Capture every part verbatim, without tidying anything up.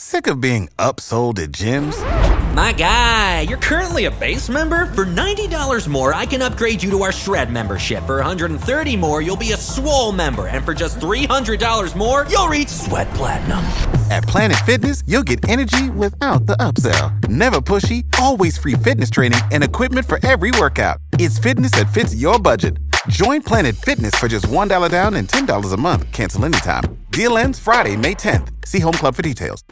Sick of being upsold at gyms? My guy, you're currently a base member? For ninety dollars more, I can upgrade you to our Shred membership. For one hundred thirty dollars more, you'll be a Swole member. And for just three hundred dollars more, you'll reach Sweat Platinum. At Planet Fitness, you'll get energy without the upsell. Never pushy, always free fitness training and equipment for every workout. It's fitness that fits your budget. Join Planet Fitness for just one dollar down and ten dollars a month. Cancel anytime. Deal ends Friday, May tenth. See Home Club for details.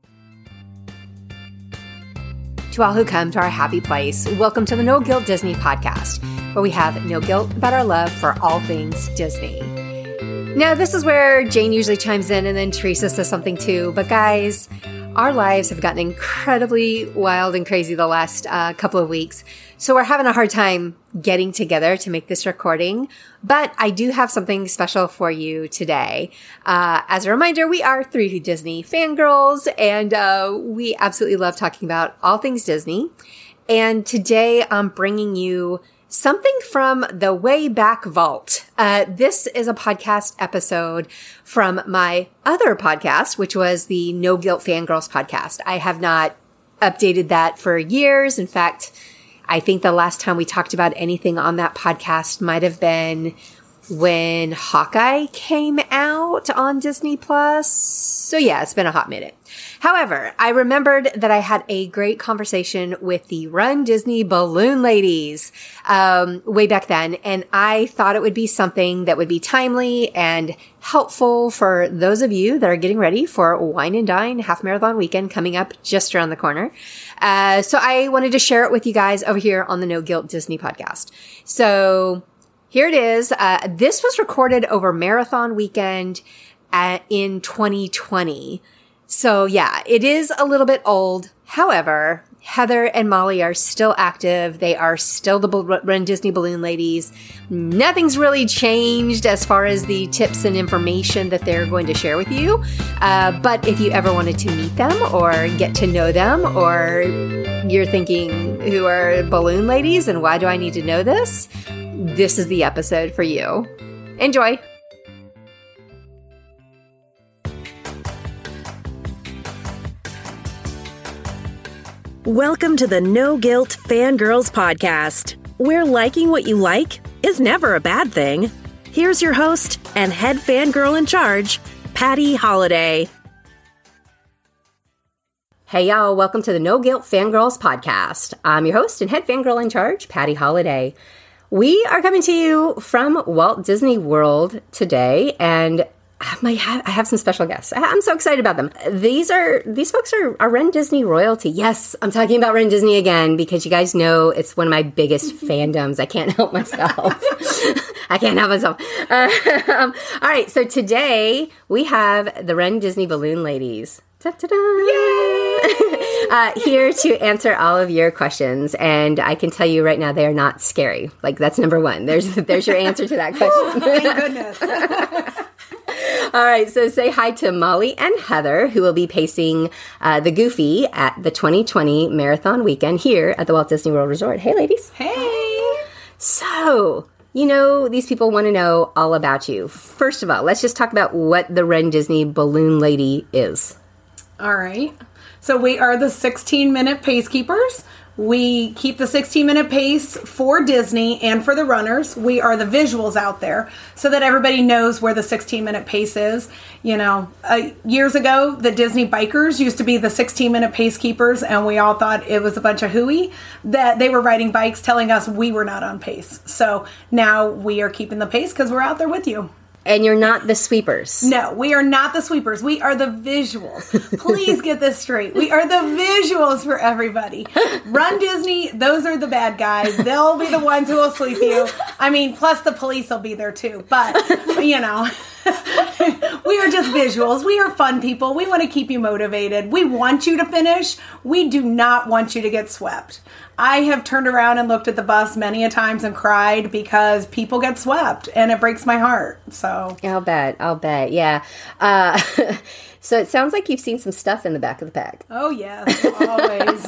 To all who come to our happy place, welcome to the No Guilt Disney podcast, where we have no guilt about our love for all things Disney. Now, this is where Jane usually chimes in and then Teresa says something too. But guys, our lives have gotten incredibly wild and crazy the last uh, couple of weeks. So we're having a hard time getting together to make this recording. But I do have something special for you today. Uh, as a reminder, we are three Disney fangirls, and uh, we absolutely love talking about all things Disney. And today I'm bringing you something from the Wayback Vault. Uh, this is a podcast episode from my other podcast, which was the No Guilt Fangirls podcast. I have not updated that for years. In fact, I think the last time we talked about anything on that podcast might have been when Hawkeye came out on Disney Plus. So yeah, it's been a hot minute. However, I remembered that I had a great conversation with the Run Disney Balloon Ladies um, way back then, and I thought it would be something that would be timely and helpful for those of you that are getting ready for Wine and Dine Half Marathon Weekend coming up just around the corner. Uh, so I wanted to share it with you guys over here on the No Guilt Disney podcast. So here it is. Uh, this was recorded over Marathon Weekend at, in twenty twenty. So yeah, it is a little bit old. However, Heather and Molly are still active. They are still the Run Disney Balloon Ladies. Nothing's really changed as far as the tips and information that they're going to share with you. Uh, but if you ever wanted to meet them or get to know them, or you're thinking, who are Balloon Ladies and why do I need to know this? This is the episode for you. Enjoy. Welcome to the No Guilt Fangirls podcast, where liking what you like is never a bad thing. Here's your host and head fangirl in charge, Patty Holiday. Hey y'all, welcome to the No Guilt Fangirls podcast. I'm your host and head fangirl in charge, Patty Holiday. We are coming to you from Walt Disney World today, and I have some special guests. I'm so excited about them. These are these folks are, are Run Disney royalty. Yes, I'm talking about Run Disney again because you guys know it's one of my biggest fandoms. I can't help myself. I can't help myself. Uh, um, all right, so today we have the Run Disney Balloon Ladies. Ta-ta-da! Yay! uh, here to answer all of your questions, and I can tell you right now they are not scary. Like that's number one. There's there's your answer to that question. Thank goodness. All right, so say hi to Molly and Heather, who will be pacing uh, the Goofy at the twenty twenty Marathon Weekend here at the Walt Disney World Resort. Hey, ladies. Hey. So, you know, these people want to know all about you. First of all, let's just talk about what the Run Disney Balloon Lady is. All right. So we are the sixteen-minute pace keepers. We keep the sixteen-minute pace for Disney and for the runners. We are the visuals out there so that everybody knows where the sixteen-minute pace is. You know, uh, years ago, the Disney bikers used to be the sixteen-minute pace keepers, and we all thought it was a bunch of hooey, that they were riding bikes telling us we were not on pace. So now we are keeping the pace because we're out there with you. And you're not the sweepers. No, we are not the sweepers. We are the visuals. Please get this straight. We are the visuals for everybody. Run Disney, those are the bad guys. They'll be the ones who will sweep you. I mean, plus the police will be there too. But, you know, we are just visuals. We are fun people. We want to keep you motivated. We want you to finish. We do not want you to get swept. I have turned around and looked at the bus many a times and cried because people get swept, and it breaks my heart. So I'll bet. I'll bet. Yeah. Uh, so it sounds like you've seen some stuff in the back of the pack. Oh, yes. Always.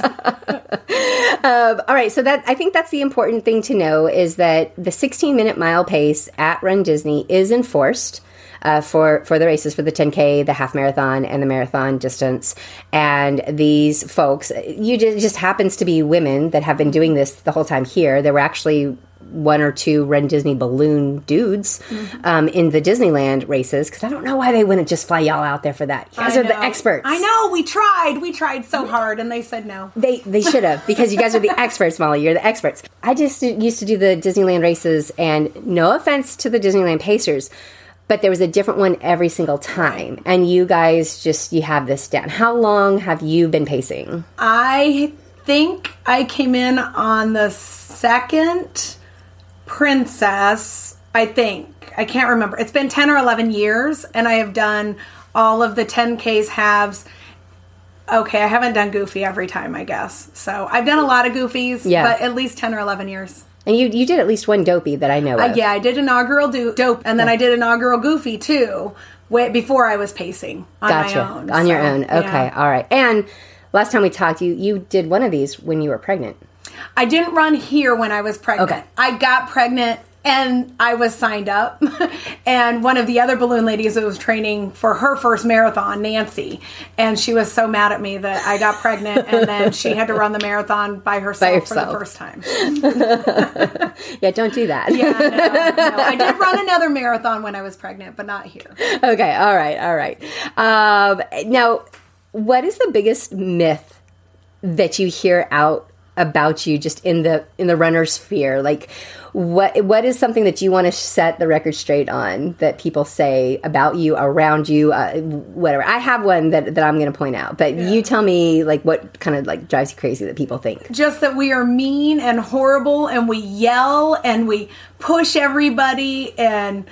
um, all right. So that I think that's the important thing to know is that the sixteen-minute mile pace at Run Disney is enforced. uh, for, for the races, for the ten K, the half marathon, and the marathon distance. And these folks, you just, just happens to be women that have been doing this the whole time here. There were actually one or two Run Disney balloon dudes mm-hmm. um, in the Disneyland races, because I don't know why they wouldn't just fly y'all out there for that. You guys I are know. the experts. I know. We tried. We tried so hard, and they said no. They they should have, because you guys are the experts, Molly. You're the experts. I just used to do the Disneyland races, and no offense to the Disneyland Pacers, but there was a different one every single time. And you guys just, you have this down. How long have you been pacing? I think I came in on the second Princess, I think. I can't remember. It's been ten or eleven years, and I have done all of the ten Ks, halves. Okay, I haven't done Goofy every time, I guess. So I've done a lot of Goofies, yeah. but at least ten or eleven years. And you you did at least one Dopey that I know of. Uh, yeah, I did inaugural do- Dope, and then yeah. I did inaugural Goofy, too, way before I was pacing on gotcha. my own. On so, your own. Okay, yeah. all right. And last time we talked, you, you did one of these when you were pregnant. I didn't run here when I was pregnant. Okay. I got pregnant and I was signed up. And one of the other balloon ladies that was training for her first marathon, Nancy, and she was so mad at me that I got pregnant and then she had to run the marathon by herself, by herself. for the first time. Yeah, don't do that. Yeah, no, no. I did run another marathon when I was pregnant, but not here. Okay, all right, all right. Um, now, what is the biggest myth that you hear out about you just in the in the runner sphere? Like, what what is something that you want to set the record straight on that people say about you, around you, uh, whatever? I have one that, that I'm going to point out, but yeah. you tell me, like, what kind of like drives you crazy that people think? Just that we are mean and horrible, and we yell and we push everybody, and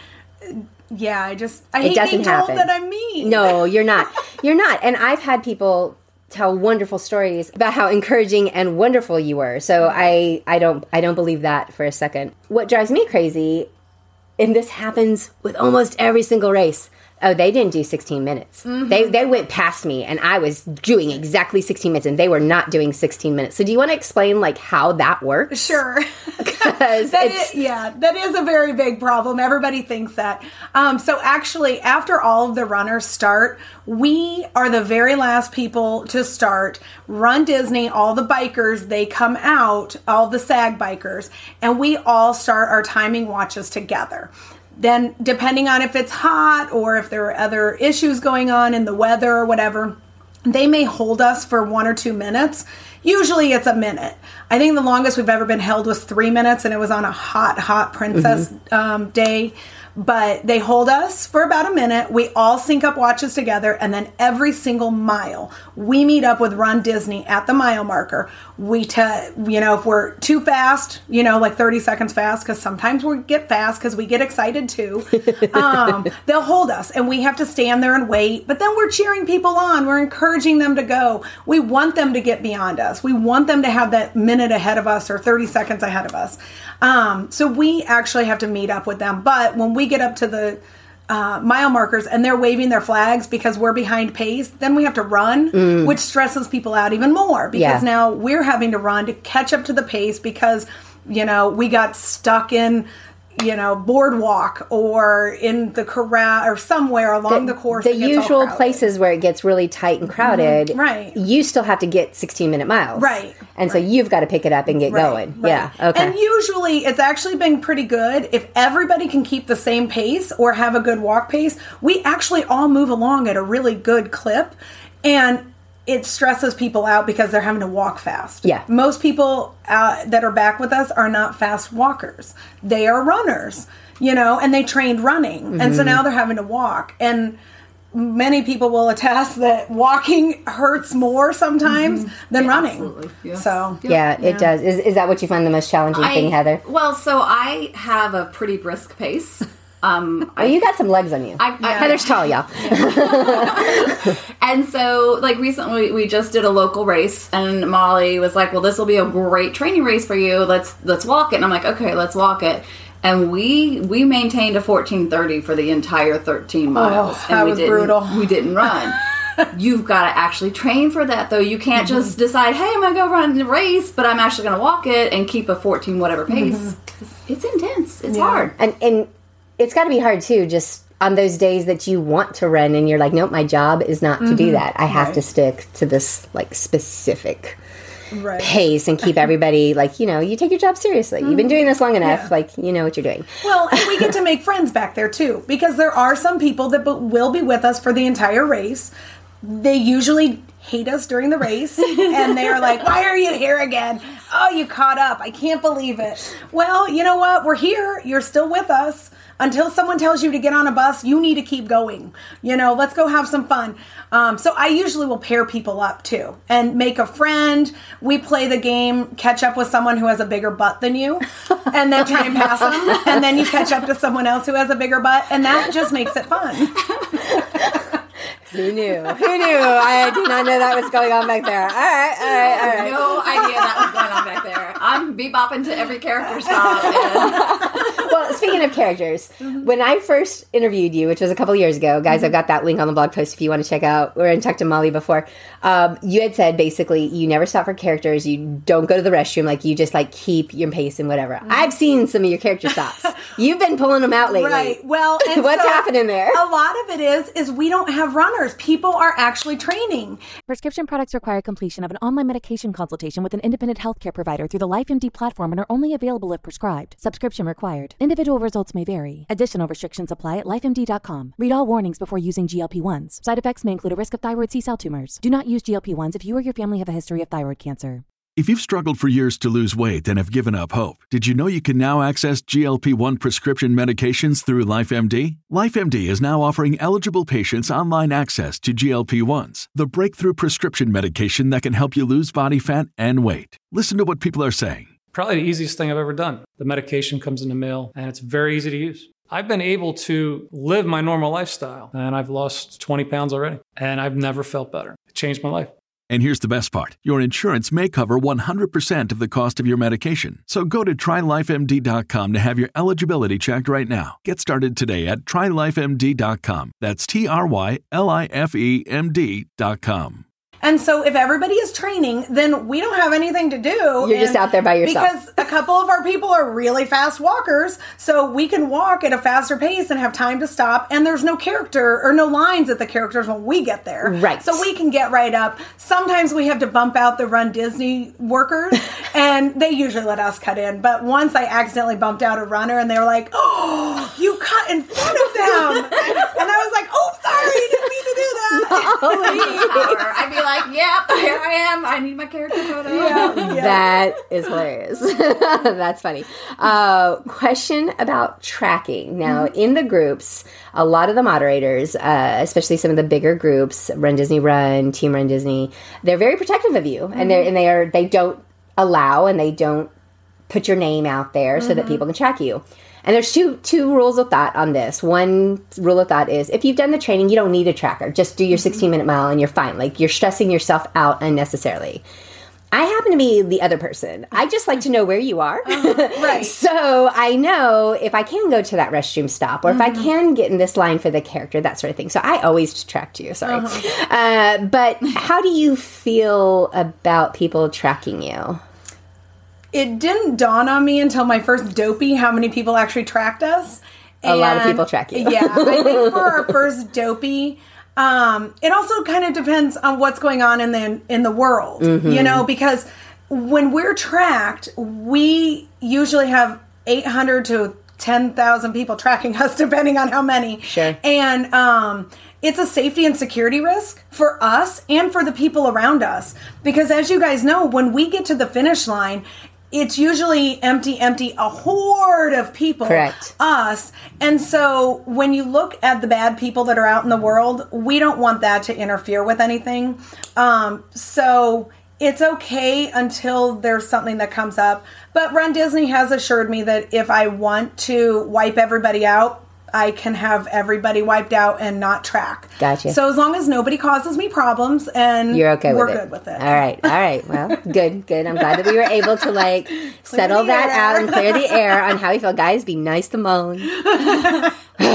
yeah, I just I hate being told happen. that I'm mean. No, you're not. You're not. And I've had people tell wonderful stories about how encouraging and wonderful you were. So I, I don't I don't believe that for a second. What drives me crazy, and this happens with almost every single race, oh, they didn't do sixteen minutes. Mm-hmm. They they went past me, and I was doing exactly sixteen minutes, and they were not doing sixteen minutes. So do you want to explain, like, how that works? Sure. Because that is, yeah, that is a very big problem. Everybody thinks that. Um, so actually, after all of the runners start, we are the very last people to start. Run Disney, all the bikers, they come out, all the SAG bikers, and we all start our timing watches together. Then, depending on if it's hot or if there are other issues going on in the weather or whatever, they may hold us for one or two minutes. Usually it's a minute. I think the longest we've ever been held was three minutes, and it was on a hot, hot Princess mm-hmm. um, day. But they hold us for about a minute. We all sync up watches together, and then every single mile, we meet up with Run Disney at the mile marker. We, te- you know, if we're too fast, you know, like thirty seconds fast, because sometimes we get fast because we get excited too. Um, they'll hold us, and we have to stand there and wait. But then we're cheering people on. We're encouraging them to go. We want them to get beyond us. We want them to have that minute ahead of us or thirty seconds ahead of us. Um, so we actually have to meet up with them. But when we get up to the uh, mile markers and they're waving their flags because we're behind pace, then we have to run, mm. which stresses people out even more because yeah. now we're having to run to catch up to the pace because, you know, we got stuck in, you know, boardwalk or in the corral or somewhere along the, the course. The usual places where it gets really tight and crowded. Mm-hmm. Right. You still have to get sixteen minute miles. Right. And right. so you've got to pick it up and get right. going. Right. Yeah. Okay. And usually it's actually been pretty good. If everybody can keep the same pace or have a good walk pace, we actually all move along at a really good clip. And it stresses people out because they're having to walk fast. Yeah. Most people uh, that are back with us are not fast walkers. They are runners, you know, and they trained running. Mm-hmm. And so now they're having to walk. And many people will attest that walking hurts more sometimes mm-hmm. than yeah, running. Absolutely. Yes. So yeah, yeah, it does. Is, is that what you find the most challenging I, thing, Heather? Well, so I have a pretty brisk pace. Um, oh, you got some legs on you. I, I, Heather's tall, y'all. And so, like, recently we just did a local race, and Molly was like, well, this will be a great training race for you. Let's let's walk it. And I'm like, okay, let's walk it. And we we maintained a fourteen thirty for the entire thirteen miles. Oh, and that we was didn't, brutal. We didn't run. You've got to actually train for that, though. You can't mm-hmm. just decide, hey, I'm going to go run the race, but I'm actually going to walk it and keep a fourteen whatever pace. Mm-hmm. It's intense. It's yeah. hard. And and it's got to be hard, too, just on those days that you want to run and you're like, nope, my job is not to mm-hmm. do that. I have right. to stick to this like specific right. pace and keep everybody like, you know, you take your job seriously. Mm-hmm. You've been doing this long enough. Yeah. Like, you know what you're doing. Well, and we get to make friends back there too, because there are some people that will be with us for the entire race. They usually hate us during the race and they're like, why are you here again? Oh, you caught up. I can't believe it. Well, you know what? We're here. You're still with us. Until someone tells you to get on a bus, you need to keep going. You know, let's go have some fun. Um, so I usually will pair people up too and make a friend. We play the game, catch up with someone who has a bigger butt than you, and then try and pass them. And then you catch up to someone else who has a bigger butt, and that just makes it fun. Who knew? Who knew? I did not know that was going on back there. All right, all right, all right. No idea that was going on back there. I'm bebopping to every character stop. And... Well, speaking of characters, mm-hmm. when I first interviewed you, which was a couple years ago, guys, mm-hmm. I've got that link on the blog post if you want to check out. We're in Talk to Molly before. Um, you had said basically you never stop for characters. You don't go to the restroom. Like you just like keep your pace and whatever. Mm-hmm. I've seen some of your character stops. You've been pulling them out lately. Right. Well, and what's so happening there? A lot of it is is we don't have runners. People are actually training. Prescription products require completion of an online medication consultation with an independent healthcare provider through the LifeMD platform and are only available if prescribed. Subscription required. Individual results may vary. Additional restrictions apply at life M D dot com. Read all warnings before using G L P ones. Side effects may include a risk of thyroid C-cell tumors. Do not use G L P ones if you or your family have a history of thyroid cancer. If you've struggled for years to lose weight and have given up hope, did you know you can now access G L P one prescription medications through LifeMD? LifeMD is now offering eligible patients online access to G L P ones, the breakthrough prescription medication that can help you lose body fat and weight. Listen to what people are saying. Probably the easiest thing I've ever done. The medication comes in the mail, and it's very easy to use. I've been able to live my normal lifestyle, and I've lost twenty pounds already, and I've never felt better. It changed my life. And here's the best part. Your insurance may cover one hundred percent of the cost of your medication. So go to try life M D dot com to have your eligibility checked right now. Get started today at try life M D dot com. That's T R Y L I F E M D dot com. And so if everybody is training, then we don't have anything to do. You're and just out there by yourself. Because a couple of our people are really fast walkers, so we can walk at a faster pace and have time to stop, and there's no character or no lines at the characters when we get there. Right. So we can get right up. Sometimes we have to bump out the Run Disney workers, and they usually let us cut in. But once I accidentally bumped out a runner, and they were like, oh, you cut in front of them. And I was like, oh, sorry, didn't mean to do that. I'd be like, like, yep, here I am. I need my character photo. Yeah, yeah. That is hilarious. That's funny. Uh, question about tracking. Now, mm-hmm. in the groups, a lot of the moderators, uh, especially some of the bigger groups, Run Disney Run, Team Run Disney, they're very protective of you, mm-hmm. and they and they are they don't allow and they don't put your name out there mm-hmm. so that people can track you. And there's two two rules of thought on this. One rule of thought is if you've done the training, you don't need a tracker. Just do your sixteen-minute mile and you're fine. Like, you're stressing yourself out unnecessarily. I happen to be the other person. I just like to know where you are. Uh, right. So I know if I can go to that restroom stop or mm-hmm. if I can get in this line for the character, that sort of thing. So I always tracked you. Sorry. Uh-huh. Uh, but how do you feel about people tracking you? It didn't dawn on me until my first Dopey how many people actually tracked us. A and, lot of people track you. Yeah. I think for our first Dopey, um, it also kind of depends on what's going on in the in the world, mm-hmm. you know, because when we're tracked, we usually have eight hundred to ten thousand people tracking us, depending on how many. Sure. And um, it's a safety and security risk for us and for the people around us. Because as you guys know, when we get to the finish line, it's usually empty, empty, a horde of people. Correct. Us. And so when you look at the bad people that are out in the world, we don't want that to interfere with anything. Um, so it's okay until there's something that comes up. But Run Disney has assured me that if I want to wipe everybody out, I can have everybody wiped out and not track. Gotcha. So as long as nobody causes me problems and you're okay we're with it. good with it. All right. All right. Well, good, good. I'm glad that we were able to like settle that air. out and clear the air on how we feel. Guys, be nice to Mullen. To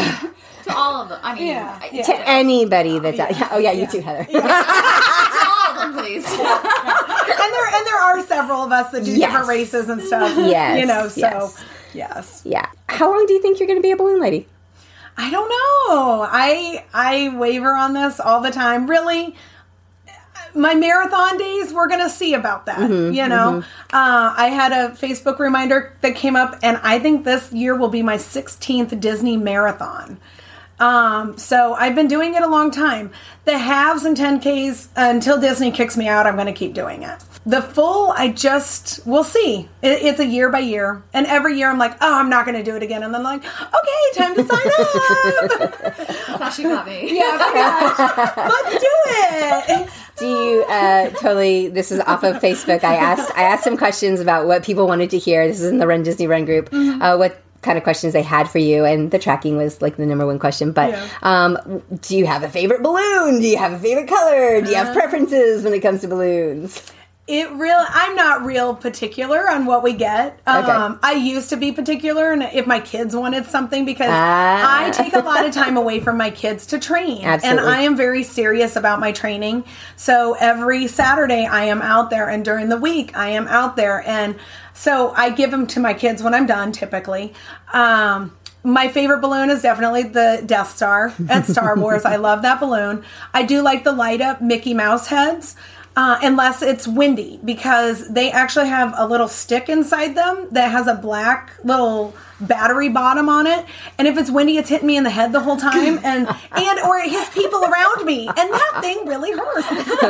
all of them. I mean, yeah, yeah. to anybody that's yeah. out. Yeah. Oh, yeah, you yeah. too, Heather. Yeah. To all of them, please. and there and there are several of us that do yes. different races and stuff. Yes. You know, so yes. yes. Yeah. How long do you think you're going to be a balloon lady? I don't know. I I waver on this all the time. Really, my marathon days, we're going to see about that. Mm-hmm, you know, mm-hmm. uh, I had a Facebook reminder that came up, and I think this year will be my sixteenth Disney marathon. Um, so I've been doing it a long time. The halves and ten Ks, until Disney kicks me out, I'm going to keep doing it. The full, I just, we'll see. It, it's a year by year. And every year I'm like, oh, I'm not going to do it again. And then I'm like, okay, time to sign up. Thought she got me. Yeah, pretty much. Let's do it. Do you uh, totally? This is off of Facebook. I asked I asked some questions about what people wanted to hear. This is in the Run Disney Run group. Mm-hmm. Uh, what kind of questions they had for you, and the tracking was like the number one question. But Yeah. um, do you have a favorite balloon? Do you have a favorite color? Do you have preferences when it comes to balloons? It real. I'm not real particular on what we get. Um, Okay. I used to be particular, and if my kids wanted something, because Ah. I take a lot of time away from my kids to train, Absolutely. and I am very serious about my training. So every Saturday I am out there, and during the week I am out there, and so I give them to my kids when I'm done. Typically. Um, My favorite balloon is definitely the Death Star at Star Wars. I love that balloon. I do like the light up Mickey Mouse heads. Uh, unless it's windy, because they actually have a little stick inside them that has a black little battery bottom on it, and if it's windy, it's hitting me in the head the whole time, and and or it hits people around me, and that thing really hurts.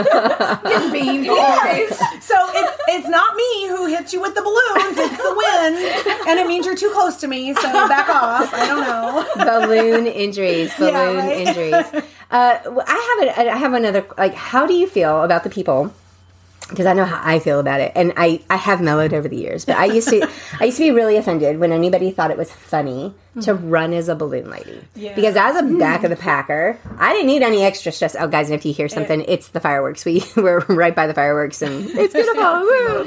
Yes. So it, it's not me who hits you with the balloons, it's the wind, and it means you're too close to me, so back off. I don't know. Balloon injuries. Balloon Yeah, right? injuries. Uh, I have a, I have another. Like, how do you feel about the people? Because I know how I feel about it, and I, I have mellowed over the years. But I used to I used to be really offended when anybody thought it was funny to run as a balloon lady. Yeah. Because as a back of the packer, I didn't need any extra stress. Oh, guys, and if you hear something, it's the fireworks. We we're right by the fireworks, and it's beautiful. Woo.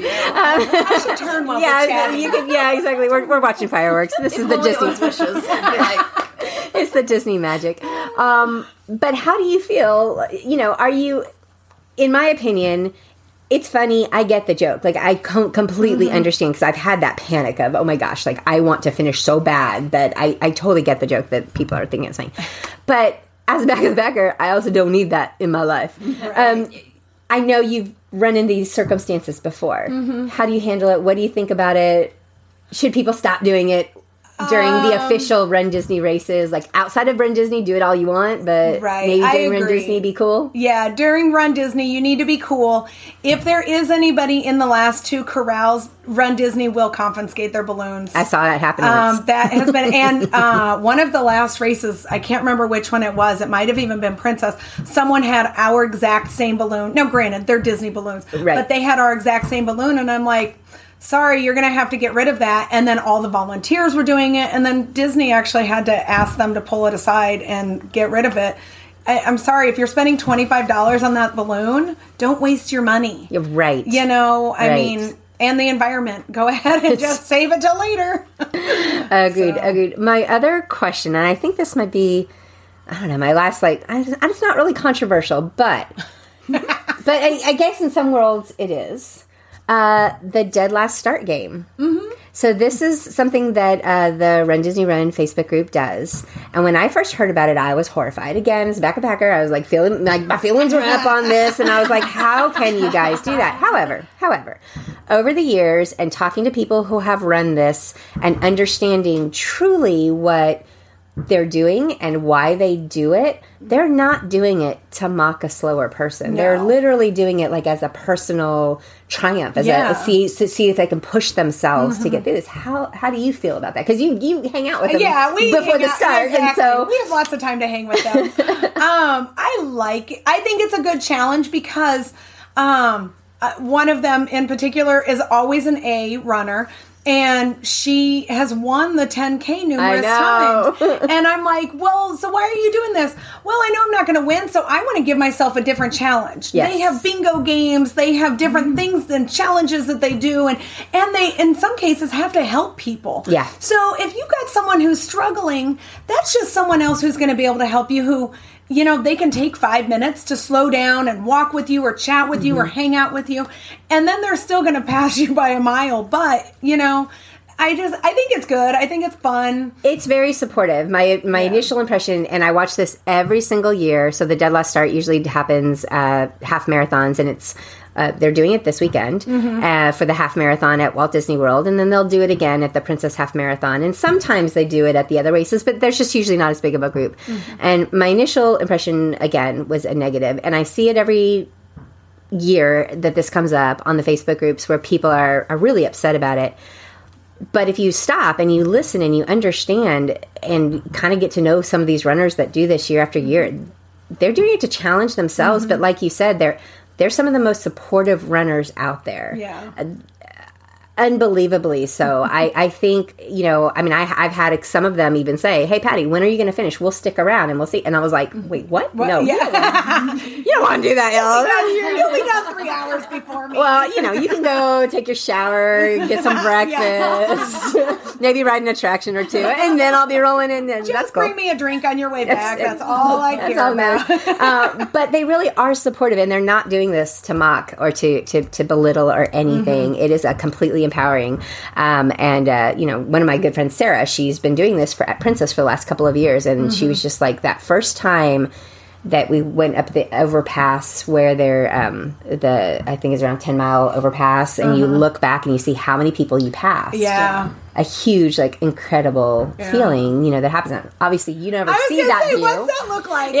I should turn while Yeah, we're chatting. you could, yeah, exactly. We're we're watching fireworks. This is the Disney. Wishes. Like, It's the Disney magic. Um, but how do you feel? You know, are you? In my opinion, it's funny. I get the joke. Like, I com- completely Mm-hmm. understand, because I've had that panic of, oh my gosh, like, I want to finish so bad that I, I totally get the joke that people are thinking it's funny. But as a back of the backer, I also don't need that in my life. Um, I know you've run into these circumstances before. Mm-hmm. How do you handle it? What do you think about it? Should people stop doing it during the Um, official Run Disney races? Like, outside of Run Disney, do it all you want, but Right, maybe I during Run agree. Disney, be cool? Yeah, during Run Disney, you need to be cool. If there is anybody in the last two corrals, Run Disney will confiscate their balloons. I saw that happen Um, once. that has been, and uh, one of the last races, I can't remember which one it was. It might have even been Princess. Someone had our exact same balloon. Now, granted, they're Disney balloons, Right. but they had our exact same balloon, and I'm like, sorry, you're going to have to get rid of that. And then all the volunteers were doing it, and then Disney actually had to ask them to pull it aside and get rid of it. I, I'm sorry, if you're spending twenty-five dollars on that balloon, don't waste your money. You're right. You know, I Right. mean, and the environment. Go ahead and just save it till later. Agreed, So- agreed. My other question, and I think this might be, I don't know, my last, like, I- it's not really controversial, but, but I, I guess in some worlds it is. Uh, the Dead Last Start game. Mm-hmm. So this is something that uh, the Run Disney Run Facebook group does. And when I first heard about it, I was horrified. Again, as a backpacker, I was like feeling like my feelings were up on this, and I was like, "How can you guys do that?" However, however, over the years and talking to people who have run this and understanding truly what they're doing and why they do it, they're not doing it to mock a slower person. No. They're literally doing it like as a personal triumph, as Yeah. a see to see if they can push themselves to get through this. How how do you feel about that? Because you you hang out with them Yeah, we before hang the out- start, exactly. and so we have lots of time to hang with them. um, I like it. I think it's a good challenge because um, uh, one of them in particular is always an A runner. And she has won the ten K numerous I know. times. And I'm like, well, so why are you doing this? Well, I know I'm not going to win, so I want to give myself a different challenge. Yes. They have bingo games. They have different things and challenges that they do. And, and they, in some cases, have to help people. Yeah. So if you've got someone who's struggling, that's just someone else who's going to be able to help you who, you know, they can take five minutes to slow down and walk with you or chat with you or hang out with you. And then they're still going to pass you by a mile. But, you know, I just, I think it's good. I think it's fun. It's very supportive. My my yeah. initial impression, and I watch this every single year. So the Dead Last Start usually happens uh, half marathons, and it's uh, they're doing it this weekend mm-hmm. uh, for the half marathon at Walt Disney World, and then they'll do it again at the Princess Half Marathon, and sometimes they do it at the other races, but there's just usually not as big of a group. Mm-hmm. And my initial impression again was a negative, and I see it every year that this comes up on the Facebook groups where people are, are really upset about it. But if you stop and you listen and you understand and kind of get to know some of these runners that do this year after year, they're doing it to challenge themselves. Mm-hmm. But like you said, they're they're some of the most supportive runners out there. Yeah. Uh, unbelievably so. I, I think, you know, I mean, I, I've had some of them even say, hey, Patty, when are you going to finish? We'll stick around and we'll see. And I was like, wait, what? what? No. Yeah. You don't want to do that, y'all. You'll be done three hours before me. Well, you know, you can go take your shower, get some breakfast, yeah. maybe ride an attraction or two, and then I'll be rolling in. And Just that's cool. bring me a drink on your way back. That's, that's all I care all about. uh, but they really are supportive, and they're not doing this to mock or to, to, to belittle or anything. Mm-hmm. It is a completely empowering. Um, and, uh, you know, one of my good friends, Sarah, she's been doing this for at Princess for the last couple of years. And mm-hmm. she was just like, that first time that we went up the overpass where they're, um, the, I think it's around ten mile overpass. And uh-huh. you look back and you see how many people you passed. Yeah. A huge, like, incredible yeah. feeling, you know, that happens. Obviously, you never see that say, view. What's that look like? Yeah.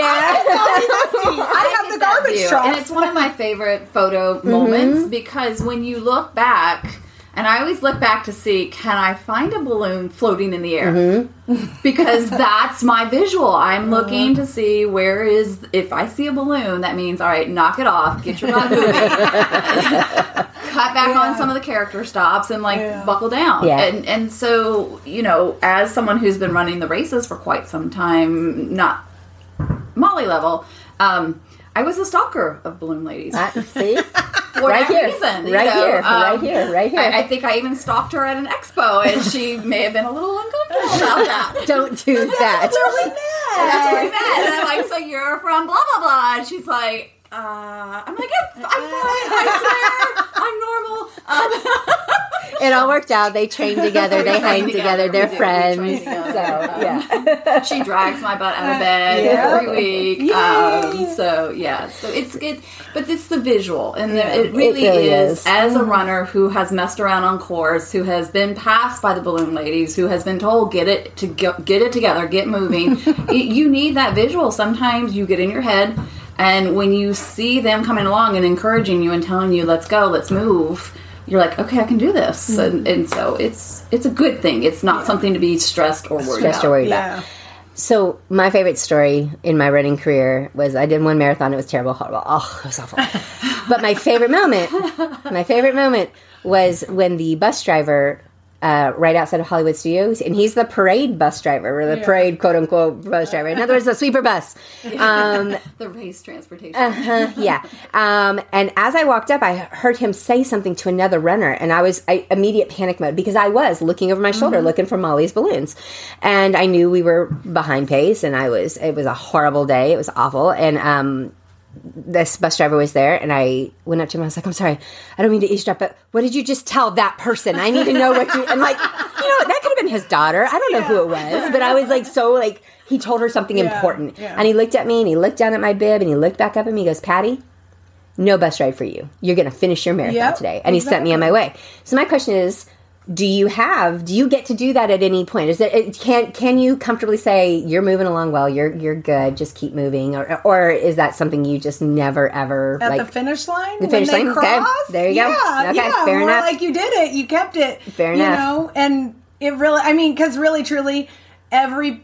I, I have the garbage truck. And it's one of my favorite photo mm-hmm. moments because when you look back, and I always look back to see, can I find a balloon floating in the air? Mm-hmm. Because that's my visual. I'm looking to see where is, if I see a balloon, that means, all right, knock it off, get your butt moving. Cut back yeah. on some of the character stops and, like, yeah. buckle down. Yeah. And, and so, you know, as someone who's been running the races for quite some time, not Molly level, um, I was a stalker of balloon ladies. Uh, see? For right that here. reason. Right you know? here. Um, right here. Right here. I, I think I even stalked her at an expo, and she may have been a little uncomfortable about that. Don't do that. That's where we met. That's where we met. And I'm like, so you're from blah, blah, blah. And she's like, uh, I'm like, yeah, I'm fine. I swear. I'm normal. Um, it all worked out. They trained together. They hang together. together. They're friends. Together. So, yeah. She drags my butt out of bed yeah. every week. Um, so, yeah. So it's good. But it's the visual. And yeah. the, it, really it really is, is, as a runner who has messed around on course, who has been passed by the balloon ladies, who has been told, get it to get, get it together, get moving. You need that visual. Sometimes you get in your head. And when you see them coming along and encouraging you and telling you, let's go, let's move, you're like, okay, I can do this. Mm-hmm. And, and so it's it's a good thing. It's not yeah. something to be stressed or worried stressed about. Or worried yeah. about. So my favorite story in my running career was I did one marathon. It was terrible, horrible. Oh, it was awful. But my favorite moment, my favorite moment was when the bus driver... Uh, right outside of Hollywood Studios, and he's the parade bus driver, or the yeah. parade quote-unquote bus driver. In other words, the sweeper bus. Um, the race transportation. Uh-huh, yeah. Um, and as I walked up, I heard him say something to another runner, and I was I, immediate panic mode, because I was looking over my shoulder, mm-hmm. looking for Molly's balloons. And I knew we were behind pace, and I was, it was a horrible day. It was awful. And, um, this bus driver was there, and I went up to him. I was like, I'm sorry, I don't mean to eavesdrop, but what did you just tell that person? I need to know what you, and like, you know, that could have been his daughter. I don't know yeah. who it was, but I was like, so like, he told her something yeah. important. Yeah. And he looked at me, and he looked down at my bib, and he looked back up at me, he goes, Patty, no bus ride for you. You're going to finish your marathon yep, today. And exactly. he sent me on my way. So my question is, do you have, do you get to do that at any point? Is it, can can you comfortably say, you're moving along well, you're you're good, just keep moving? Or or is that something you just never, ever... At like, the finish line? The finish line? Cross? Okay, there you yeah, go. Okay, yeah, fair more enough. Like you did it, you kept it. Fair you enough. know, and it really, I mean, because really, truly, every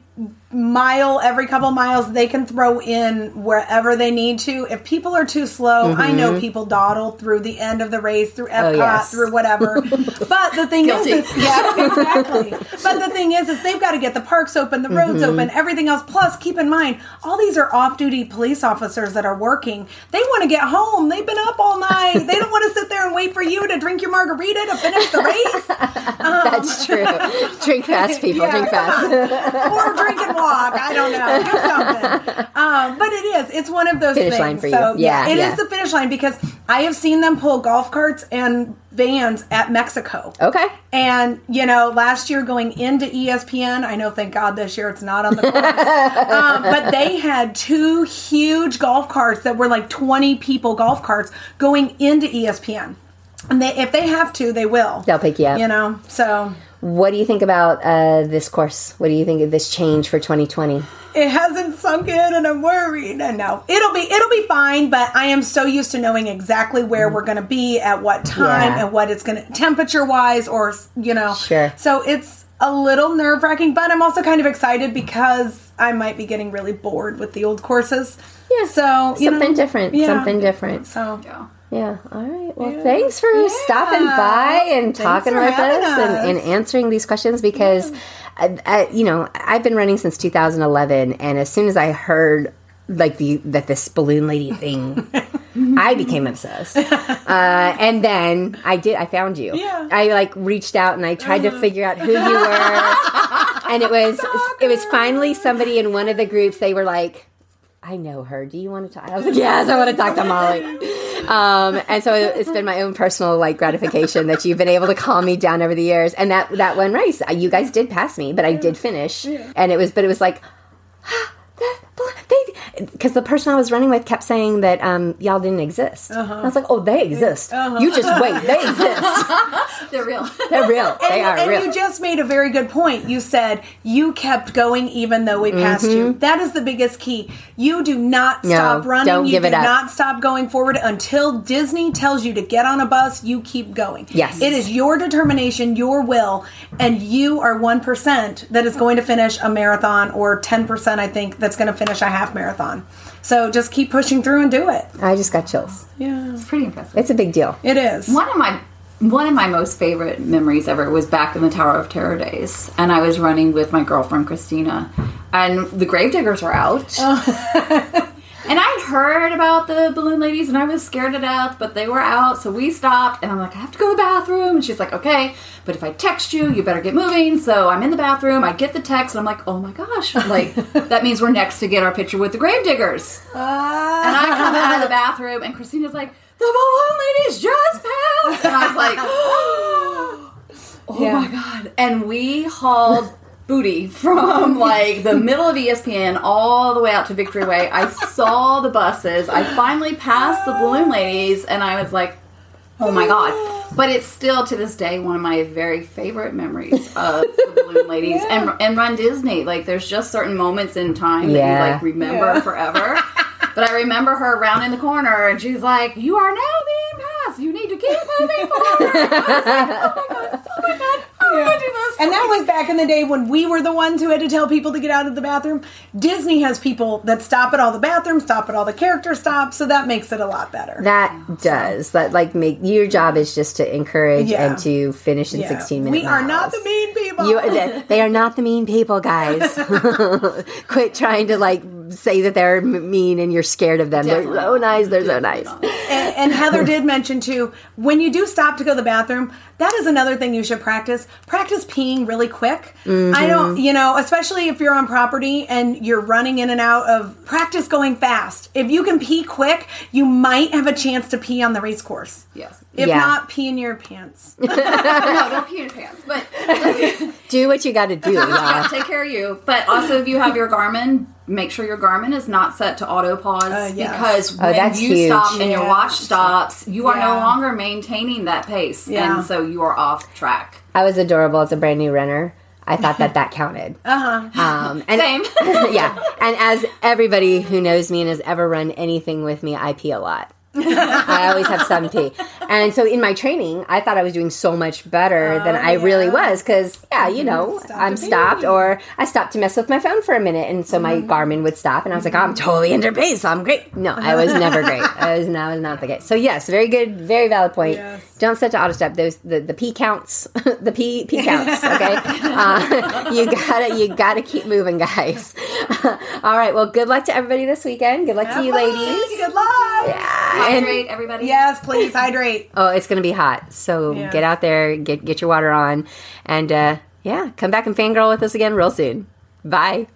mile, every couple miles, they can throw in wherever they need to. If people are too slow, mm-hmm. I know people dawdle through the end of the race, through Epcot, oh, yes. through whatever. But the thing is, is, yeah, exactly. But the thing is, is they've got to get the parks open, the roads mm-hmm. open, everything else. Plus, keep in mind, all these are off-duty police officers that are working. They want to get home. They've been up all night. They don't want to sit there and wait for you to drink your margarita to finish the race. Um, That's true. Drink fast, people. Yeah, drink fast. Or drink and walk. I don't know. Do something. Um, but it is. It's one of those finish things. Line for so you. Yeah, yeah, it yeah. is the finish line, because I have seen them pull golf carts and vans at Mexico. Okay. And, you know, last year going into E S P N, I know, thank God this year it's not on the course, um, but they had two huge golf carts that were like twenty people golf carts going into E S P N. And they, if they have to, they will. They'll pick you up. You know, so. What do you think about uh, this course? What do you think of this change for twenty twenty? It hasn't sunk in, and I'm worried. And no, it'll be it'll be fine. But I am so used to knowing exactly where we're going to be at what time Yeah. and what it's going to temperature wise, or you know. Sure. So it's a little nerve wracking, but I'm also kind of excited because I might be getting really bored with the old courses. Yeah. So you Something know, different. yeah. Something different. So Yeah. Yeah. All right. Well, Yeah. thanks for Yeah. stopping by and Thanks talking for with us, having And, and us. answering these questions because, I, I, you know, I've been running since two thousand eleven, and as soon as I heard like the that this balloon lady thing, I became obsessed. Uh, and then I did. I found you. Yeah. I like reached out and I tried to figure out who you were, and it was it was finally somebody in one of the groups. They were like, I know her. Do you want to talk? I was like, yes, I want to talk to Molly. Um, and so it's been my own personal like gratification that you've been able to calm me down over the years. And that that one race, you guys did pass me, but I did finish. And it was, but it was like, because the person I was running with kept saying that um, y'all didn't exist. Uh-huh. I was like, oh, they exist. Uh-huh. You just wait. They exist. They're real. They're real. They and, are and real. you just made a very good point. You said you kept going even though we passed you. That is the biggest key. You do not No, stop running. don't you give do it up. not stop going forward until Disney tells you to get on a bus. You keep going. Yes. It is your determination, your will, and you are one percent that is going to finish a marathon, or ten percent, I think, that's going to finish a half marathon. So just keep pushing through and do it. I just got chills. Yeah. It's pretty impressive. It's a big deal. It is. One of my one of my most favorite memories ever was back in the Tower of Terror days, and I was running with my girlfriend Christina, and the Gravediggers were out. And I'd heard about the balloon ladies, and I was scared to death, but they were out, so we stopped, and I'm like, I have to go to the bathroom, and she's like, okay, but if I text you, you better get moving. So I'm in the bathroom, I get the text, and I'm like, oh my gosh, like, that means we're next to get our picture with the Gravediggers. And I come out of the bathroom, and Christina's like, the balloon ladies just passed, and I was like, oh Yeah. my god. And we hauled booty from like the middle of E S P N all the way out to Victory Way. I saw the buses. I finally passed the balloon ladies, and I was like, oh my god. But it's still to this day one of my very favorite memories of the balloon ladies and and Run Disney. Like, there's just certain moments in time that Yeah. you like remember forever. But I remember her around in the corner, and she's like, you are now being passed. You need to keep moving forward. I was like, oh my god, oh my god, how do I do this? And that was back in the day when we were the ones who had to tell people to get out of the bathroom. Disney has people that stop at all the bathrooms, stop at all the character stops, so that makes it a lot better. That does. That like make your job is just to encourage Yeah. and to finish in Yeah. sixteen minutes. We are not the mean people. You, they, they are not the mean people, guys. Quit trying to like say that they're m- mean and you're scared of them. Definitely. They're so nice. They're so nice. and, and Heather did mention too, when you do stop to go to the bathroom, that is another thing you should practice. Practice peeing really quick. Mm-hmm. I don't, you know, especially if you're on property and you're running in and out of, practice going fast. If you can pee quick, you might have a chance to pee on the race course. Yes. If Yeah. not, pee in your pants. No, don't pee in your pants. But Do what you got to do, yeah, y'all. take care of you. But also, if you have your Garmin, make sure your Garmin is not set to auto pause Uh, yes. because Oh, when that's you huge. stop and your Yeah. watch stops, you are no Yeah. longer maintaining that pace, Yeah. and so you are off track. I was adorable as a brand new runner. I thought that that counted. Uh-huh. Um, and Same. yeah. And as everybody who knows me and has ever run anything with me, I pee a lot. I always have some pee. And so in my training, I thought I was doing so much better than I really was because, yeah, you know, Stop I'm to pee. stopped or I stopped to mess with my phone for a minute. And so my Garmin would stop and I was like, oh, I'm totally under pace. I'm great. No, I was never great. I was, I was not the case. So yes, very good, very valid point. Yes. Don't set to auto step. Those the, the P counts, the P P counts. Okay, uh, you gotta you gotta keep moving, guys. All right. Well, good luck to everybody this weekend. Good luck to you, Bye. ladies. Good luck. Yeah. And- Hydrate, everybody. Yes, please hydrate. oh, it's gonna be hot. So Yes. get out there, get get your water on, and uh, yeah, come back and fangirl with us again real soon. Bye.